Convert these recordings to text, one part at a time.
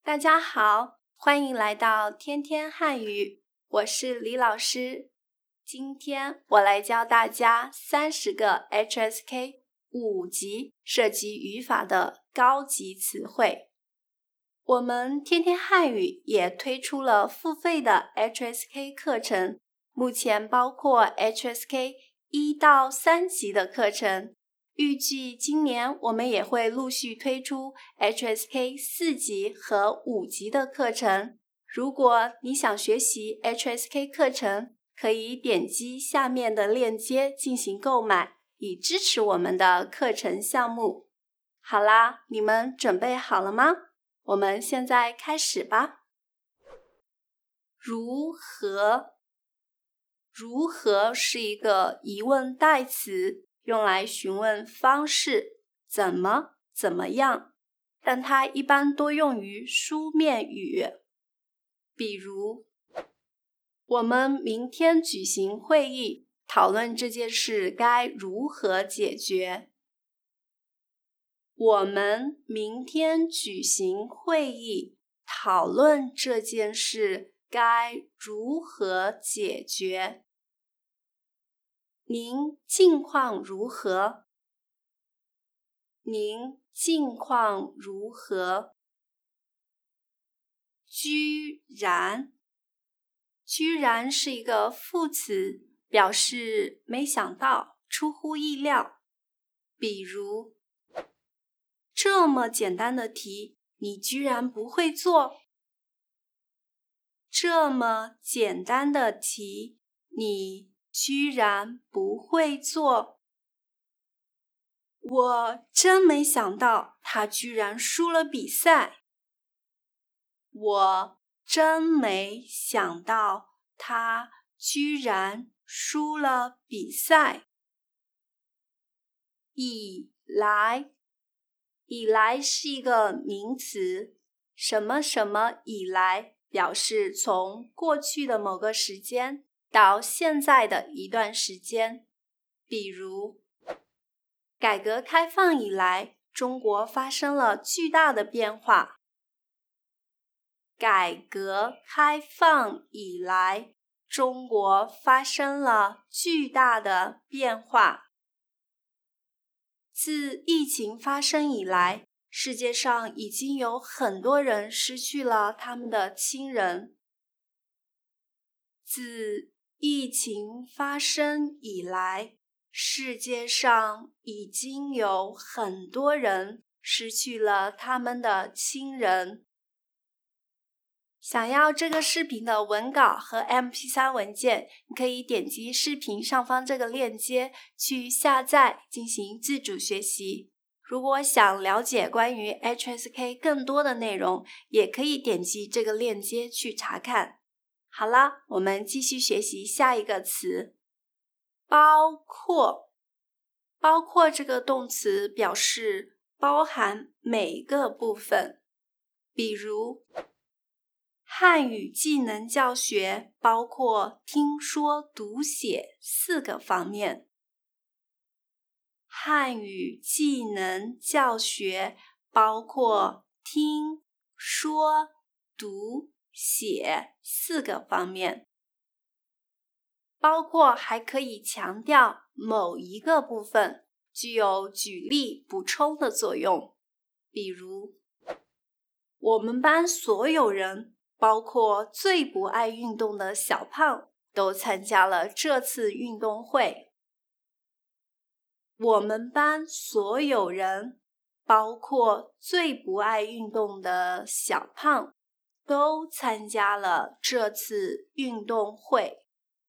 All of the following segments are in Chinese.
大家好，欢迎来到天天汉语，我是李老师。今天我来教大家30个 HSK 5级涉及语法的高级词汇。我们天天汉语也推出了付费的 HSK 课程，目前包括 HSK 1到3级的课程。预计今年我们也会陆续推出 HSK 4级和5级的课程。如果你想学习 HSK 课程，可以点击下面的链接进行购买，以支持我们的课程项目。好啦，你们准备好了吗？我们现在开始吧。如何？如何是一个疑问代词，用来询问方式，怎么样，但它一般多用于书面语。比如，我们明天举行会议，讨论这件事该如何解决。我们明天举行会议，讨论这件事该如何解决。您近况如何？您近况如何？居然，居然是一个副词，表示没想到，出乎意料。比如，这么简单的题，你居然不会做？这么简单的题，你居然不会做？我真没想到他居然输了比赛。我真没想到他居然输了比赛。以来，以来是一个名词，什么什么以来表示从过去的某个时间到现在的一段时间。比如，改革开放以来，中国发生了巨大的变化。改革开放以来，中国发生了巨大的变化。自疫情发生以来，世界上已经有很多人失去了他们的亲人。自疫情发生以来，世界上已经有很多人失去了他们的亲人。想要这个视频的文稿和 MP3 文件，你可以点击视频上方这个链接去下载进行自主学习。如果想了解关于 HSK 更多的内容，也可以点击这个链接去查看。好啦，我们继续学习下一个词，包括。包括这个动词表示包含每个部分，比如汉语技能教学包括听说读写4个方面。汉语技能教学包括听说读写4个方面。包括还可以强调某一个部分，具有举例补充的作用。比如，我们班所有人，包括最不爱运动的小胖，都参加了这次运动会。我们班所有人，包括最不爱运动的小胖，都参加了这次运动会。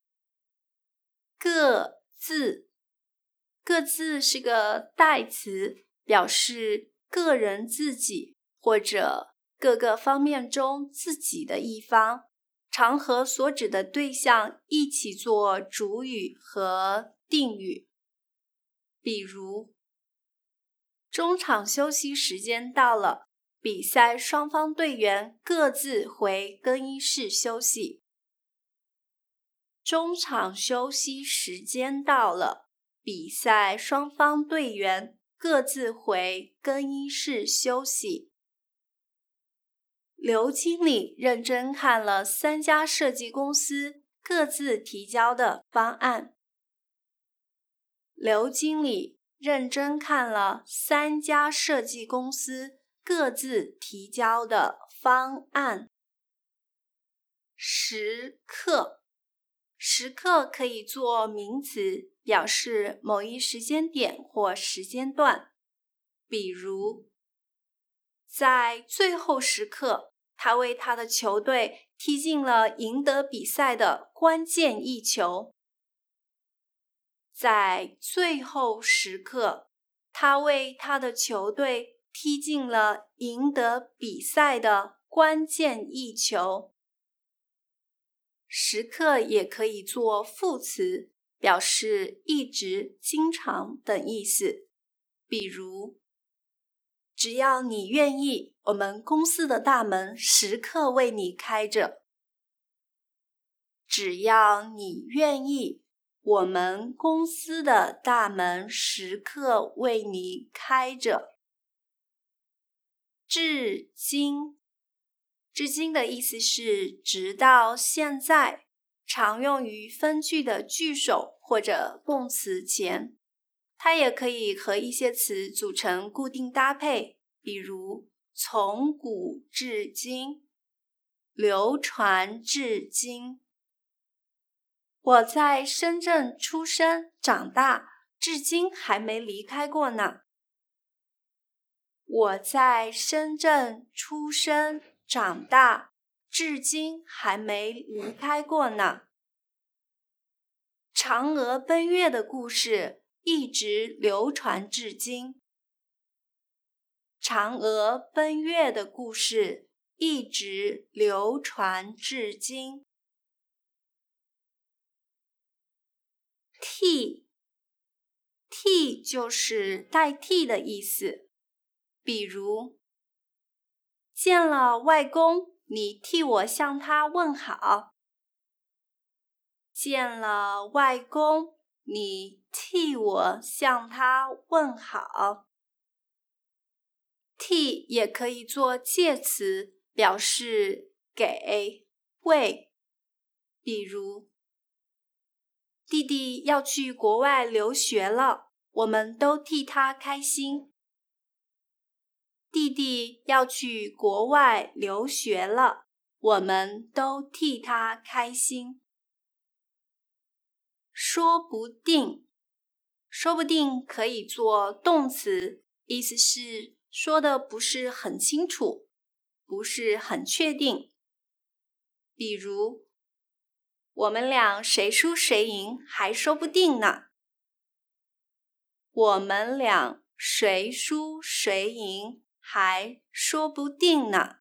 各自，各自是个代词，表示个人自己或者各个方面中自己的一方，常和所指的对象一起做主语和定语。比如，中场休息时间到了，比赛双方队员各自回更衣室休息。中场休息时间到了，比赛双方队员各自回更衣室休息。 刘经理认真看了3家设计公司各自提交的方案。刘经理认真看了3家设计公司各自提交的方案。时刻，时刻可以做名词，表示某一时间点或时间段。比如，在最后时刻，他为他的球队踢进了赢得比赛的关键一球。在最后时刻，他为他的球队踢进了赢得比赛的关键一球。时刻也可以做副词，表示一直、经常等意思。比如，只要你愿意，我们公司的大门时刻为你开着。只要你愿意，我们公司的大门时刻为你开着。至今，至今的意思是直到现在，常用于分句的句首或者动词前。它也可以和一些词组成固定搭配，比如从古至今，流传至今。我在深圳出生长大，至今还没离开过呢。我在深圳出生长大，至今还没离开过呢。嫦娥奔月的故事一直流传至今。嫦娥奔月的故事一直流传至今。替就是代替的意思。比如，见了外公，你替我向他问好。见了外公，你替我向他问好。替也可以做介词，表示给、为。比如，弟弟要去国外留学了，我们都替他开心。弟弟要去国外留学了，我们都替他开心。说不定，说不定可以做动词，意思是说的不是很清楚，不是很确定。比如，我们俩谁输谁赢还说不定呢。我们俩谁输谁赢还说不定呢。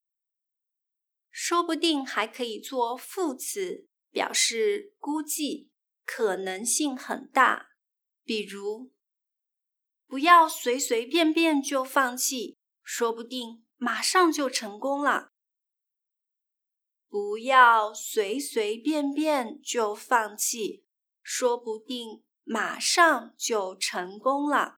说不定还可以做副词，表示估计，可能性很大。比如，不要随随便便就放弃，说不定马上就成功了。不要随随便便就放弃，说不定马上就成功了。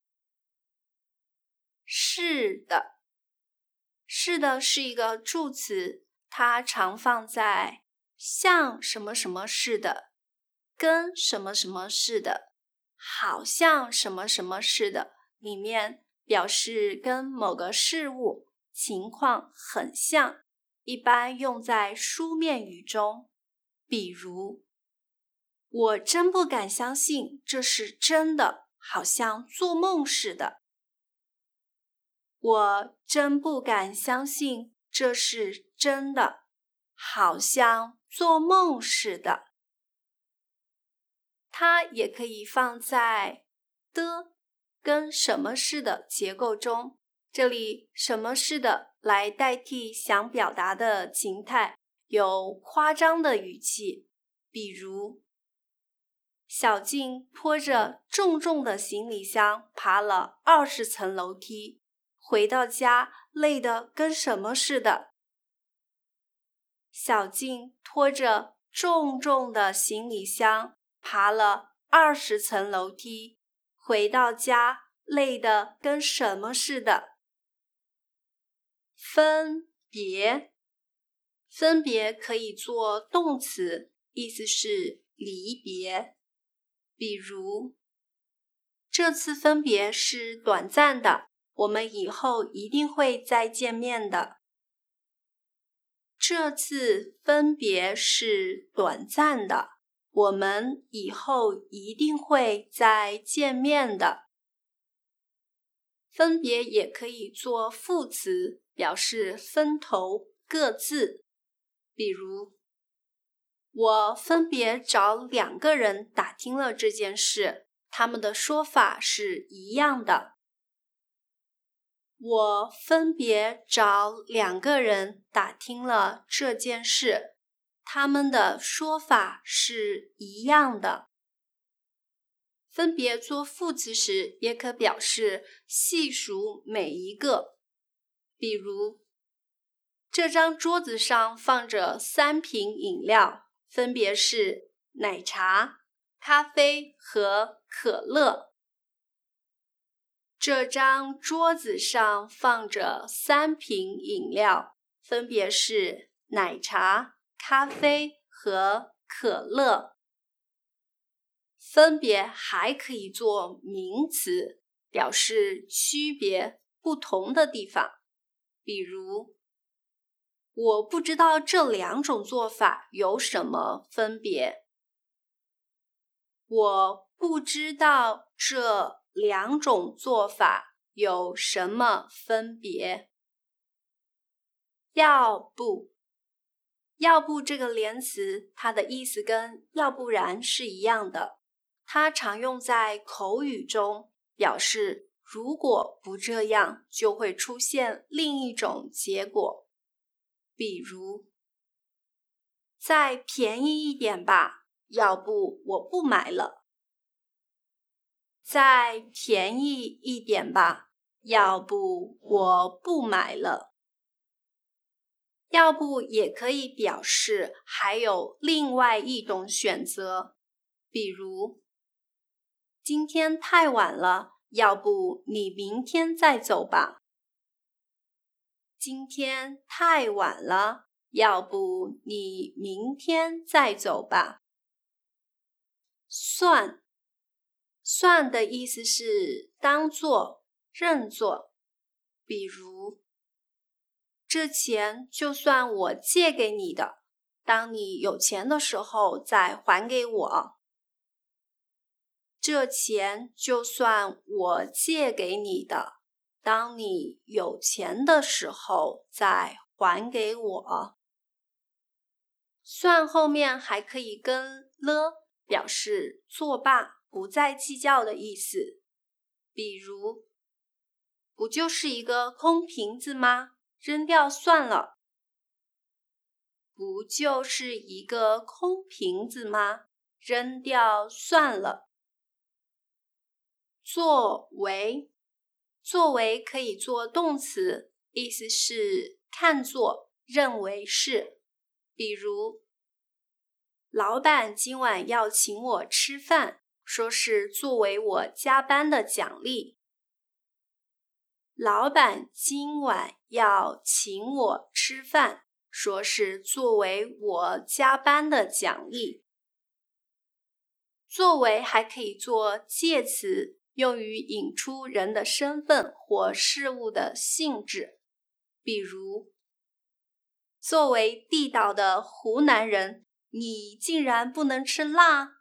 是的，是的是一个助词，它常放在像什么什么似的，跟什么什么似的，好像什么什么似的里面，表示跟某个事物、情况很像，一般用在书面语中。比如，我真不敢相信这是真的，好像做梦似的。我真不敢相信这是真的，好像做梦似的。它也可以放在的跟什么似的结构中，这里什么似的来代替想表达的情态，有夸张的语气。比如，小静拖着重重的行李箱爬了20层楼梯，回到家累得跟什么似的。小静拖着重重的行李箱爬了20层楼梯，回到家累得跟什么似的。分别分别可以做动词，意思是离别。比如，这次分别是短暂的，我们以后一定会再见面的。这次分别是短暂的，我们以后一定会再见面的。分别也可以做副词，表示分头各自。比如，我分别找2个人打听了这件事，他们的说法是一样的。我分别找2个人打听了这件事，他们的说法是一样的。分别做副词时，也可表示细数每一个。比如，这张桌子上放着3瓶饮料，分别是奶茶、咖啡和可乐。这张桌子上放着3瓶饮料，分别是奶茶、咖啡和可乐。分别还可以做名词，表示区别、不同的地方。比如，我不知道这2种做法有什么分别。我不知道这2种做法有什么分别。要不这个连词，它的意思跟要不然是一样的，它常用在口语中，表示如果不这样，就会出现另一种结果。比如，再便宜一点吧，要不我不买了。再便宜一点吧，要不我不买了。要不也可以表示还有另外一种选择，比如，今天太晚了，要不你明天再走吧。今天太晚了，要不你明天再走吧。算的意思是当作、认作。比如，这钱就算我借给你的，当你有钱的时候再还给我。这钱就算我借给你的，当你有钱的时候再还给我。算后面还可以跟了，表示作罢、不再计较的意思。比如，不就是一个空瓶子吗？扔掉算了。不就是一个空瓶子吗？扔掉算了。作为可以做动词，意思是看作、认为是。比如，老板今晚要请我吃饭，说是作为我加班的奖励。老板今晚要请我吃饭，说是作为我加班的奖励。作为还可以做介词，用于引出人的身份或事物的性质。比如，作为地道的湖南人，你竟然不能吃辣？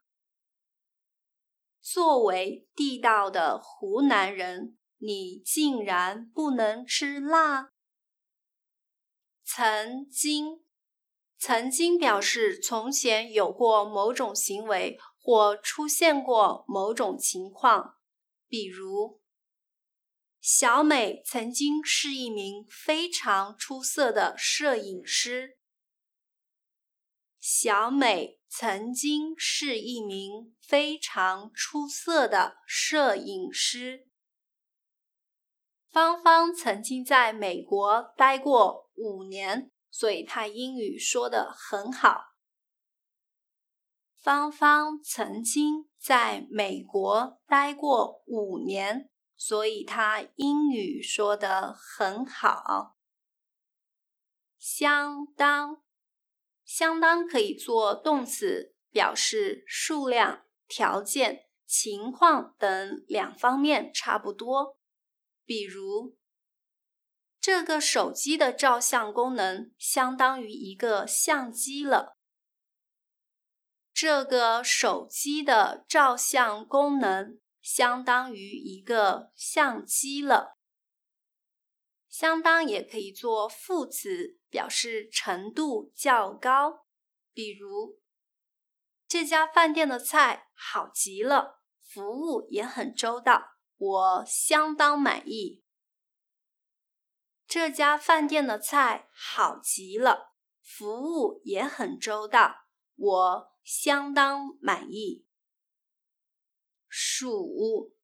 作为地道的湖南人，你竟然不能吃辣？曾经表示从前有过某种行为或出现过某种情况。比如，小美曾经是一名非常出色的摄影师。小美曾经是一名非常出色的摄影师。芳芳曾经在美国待过5年，所以她英语说得很好。芳芳曾经在美国待过5年，所以她英语说得很好。相当相当可以做动词，表示数量、条件、情况等两方面差不多。比如，这个手机的照相功能相当于一个相机了。这个手机的照相功能相当于一个相机了。相当也可以做副词，表示程度较高。比如，这家饭店的菜好极了，服务也很周到，我相当满意。这家饭店的菜好极了，服务也很周到，我相当满意。数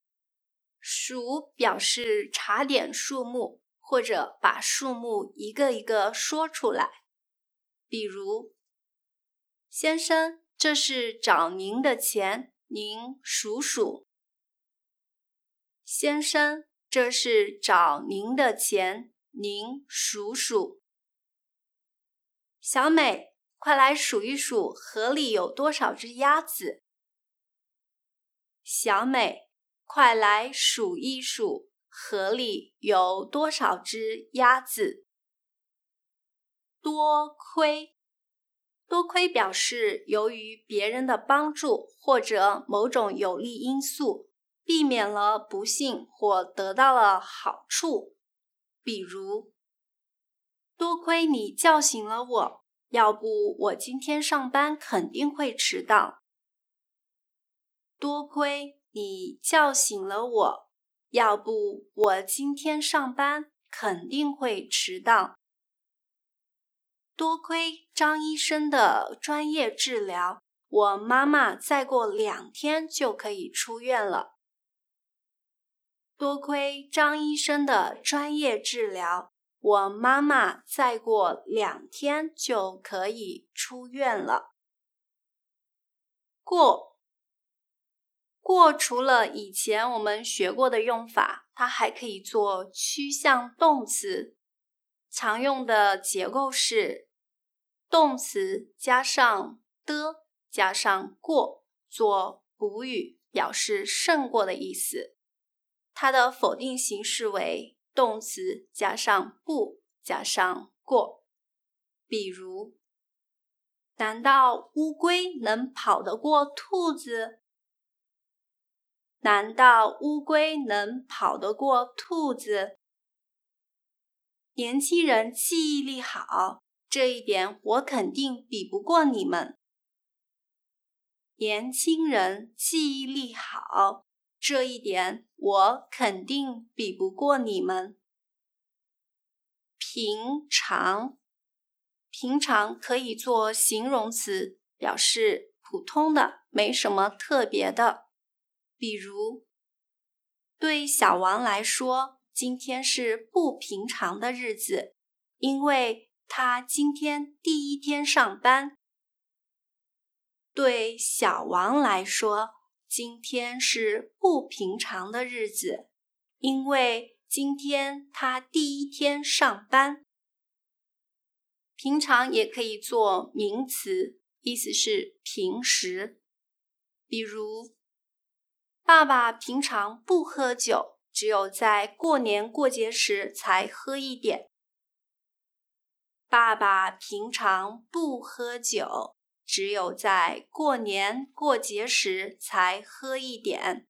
表示查点数目，或者把数目一个一个说出来。比如，先生，这是找您的钱，您数数。先生，这是找您的钱，您数数。小美，快来数一数河里有多少只鸭子。小美，快来数一数河里有多少只鸭子。多亏表示由于别人的帮助或者某种有利因素，避免了不幸或得到了好处。比如，多亏你叫醒了我，要不我今天上班肯定会迟到。多亏你叫醒了我，要不我今天上班肯定会迟到。多亏张医生的专业治疗，我妈妈再过2天就可以出院了。多亏张医生的专业治疗，我妈妈再过2天就可以出院了。过除了以前我们学过的用法，它还可以做趋向动词。常用的结构是动词加上的加上过做补语，表示胜过的意思。它的否定形式为动词加上不加上过。比如，难道乌龟能跑得过兔子？难道乌龟能跑得过兔子？年轻人记忆力好，这一点我肯定比不过你们。年轻人记忆力好，这一点我肯定比不过你们。平常可以做形容词，表示普通的，没什么特别的。比如，对小王来说，今天是不平常的日子，因为他今天第一天上班。对小王来说，今天是不平常的日子，因为今天他第一天上班。平常也可以做名词，意思是平时。比如，爸爸平常不喝酒，只有在过年过节时才喝一点。爸爸平常不喝酒，只有在过年过节时才喝一点。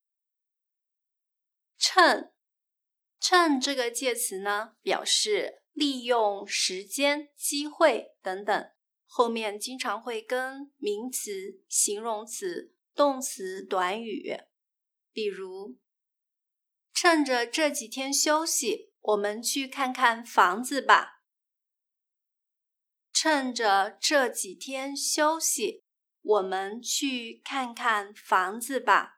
趁这个介词呢，表示利用时间、机会等等，后面经常会跟名词、形容词、动词、短语。比如，趁着这几天休息，我们去看看房子吧。趁着这几天休息，我们去看看房子吧。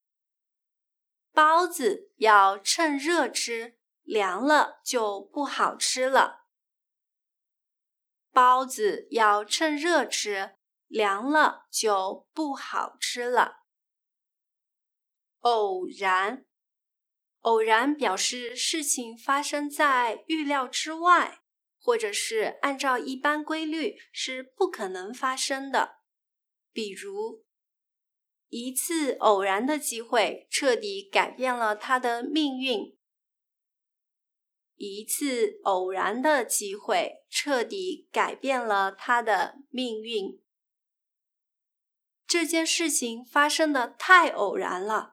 包子要趁热吃，凉了就不好吃了。包子要趁热吃，凉了就不好吃了。偶然表示事情发生在预料之外， 或者是按照一般规律是不可能发生的。比如，一次偶然的机会彻底改变了他的命运。一次偶然的机会彻底改变了他的命运。这件事情发生的太偶然了。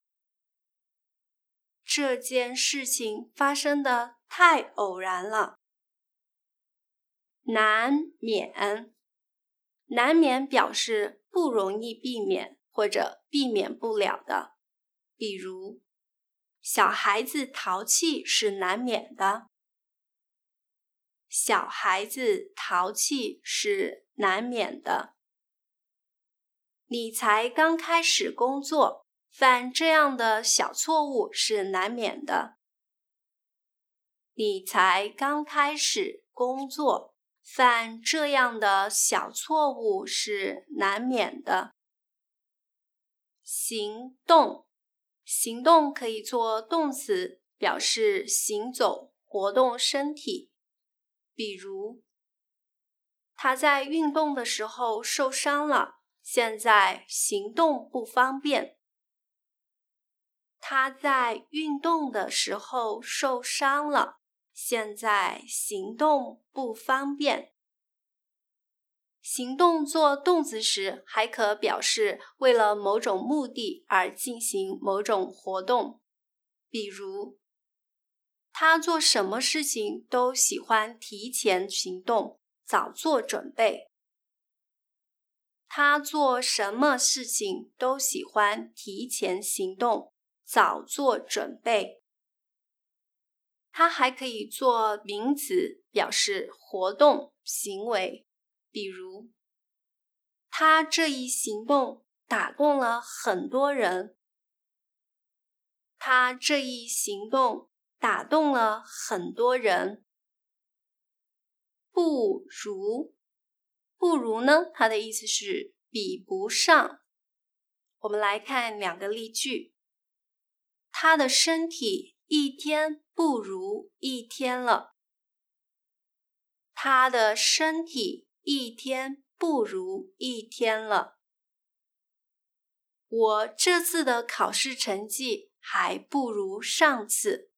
这件事情发生的太偶然了。难免，难免表示不容易避免或者避免不了的。比如，小孩子淘气是难免的。小孩子淘气是难免的。你才刚开始工作，犯这样的小错误是难免的。你才刚开始工作，犯这样的小错误是难免的。行动，行动可以做动词，表示行走、活动身体。比如，他在运动的时候受伤了，现在行动不方便。他在运动的时候受伤了，现在行动不方便。行动做动词时，还可表示为了某种目的而进行某种活动。比如，他做什么事情都喜欢提前行动，早做准备。他做什么事情都喜欢提前行动，早做准备。它还可以做名词，表示活动、行为。比如，他这一行动打动了很多人。他这一行动打动了很多人。不如，不如呢？它的意思是比不上。我们来看两个例句。他的身体一天不如一天了。他的身体一天不如一天了。我这次的考试成绩还不如上次。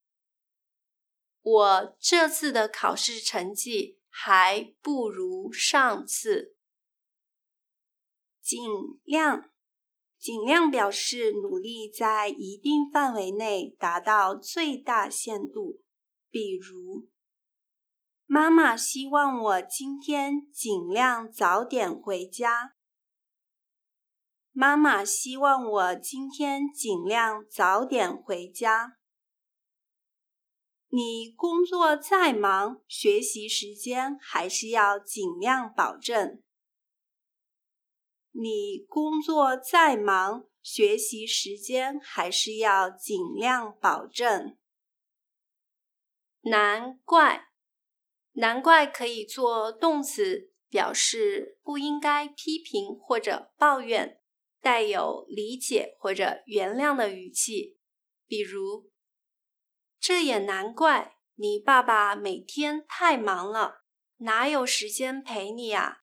我这次的考试成绩还不如上次。尽量，尽量表示努力在一定范围内达到最大限度。比如，妈妈希望我今天尽量早点回家。妈妈希望我今天尽量早点回家。你工作再忙，学习时间还是要尽量保证。你工作再忙，学习时间还是要尽量保证。难怪，难怪可以做动词，表示不应该批评或者抱怨，带有理解或者原谅的语气。比如，这也难怪，你爸爸每天太忙了，哪有时间陪你啊？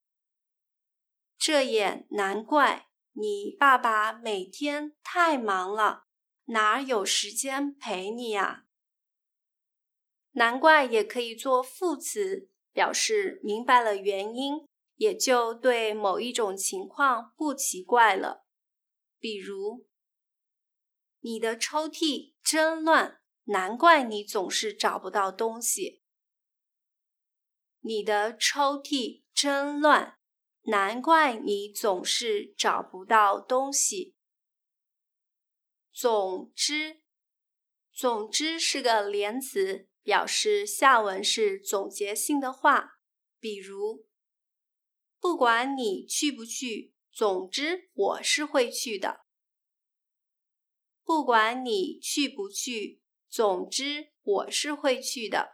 这也难怪，你爸爸每天太忙了，哪有时间陪你啊？难怪也可以做副词，表示明白了原因，也就对某一种情况不奇怪了。比如，你的抽屉真乱，难怪你总是找不到东西。你的抽屉真乱，难怪你总是找不到东西。总之，总之是个连词，表示下文是总结性的话。比如，不管你去不去，总之我是会去的。不管你去不去，总之我是会去的。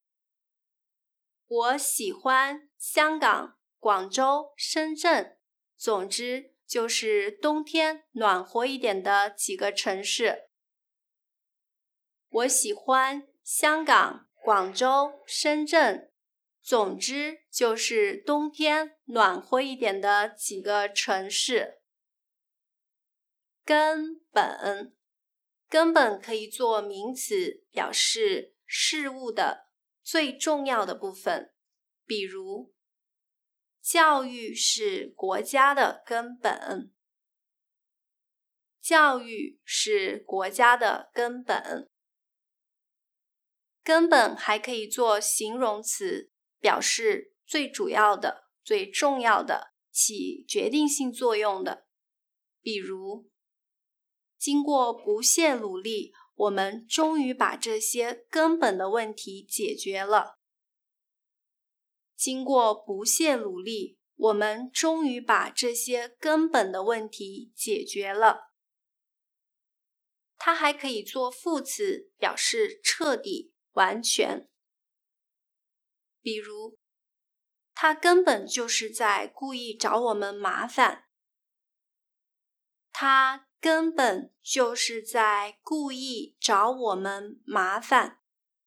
我喜欢香港、广州、深圳，总之就是冬天暖和一点的几个城市。我喜欢香港、广州、深圳， 总之就是冬天暖和一点的几个城市。根本，根本可以做名词，表示事物的最重要的部分。比如，教育是国家的根本。教育是国家的根本。根本还可以做形容词，表示最主要的、最重要的、起决定性作用的。比如，经过不懈努力，我们终于把这些根本的问题解决了。经过不懈努力，我们终于把这些根本的问题解决了。它还可以做副词，表示彻底、完全。比如，他根本就是在故意找我们麻烦。他根本就是在故意找我们麻烦。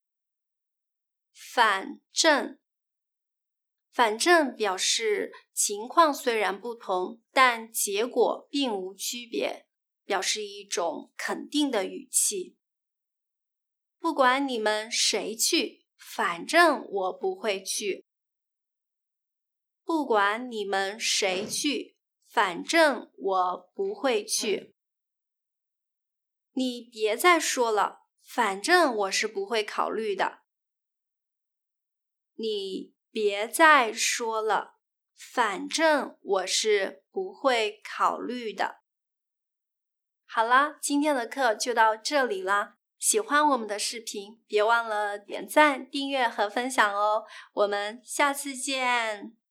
反正，反正表示情况虽然不同，但结果并无区别，表示一种肯定的语气。不管你们谁去，反正我不会去。不管你们谁去，反正我不会去。你别再说了，反正我是不会考虑的。你别再说了，反正我是不会考虑的。好啦，今天的课就到这里啦。喜欢我们的视频，别忘了点赞、订阅和分享哦。我们下次见。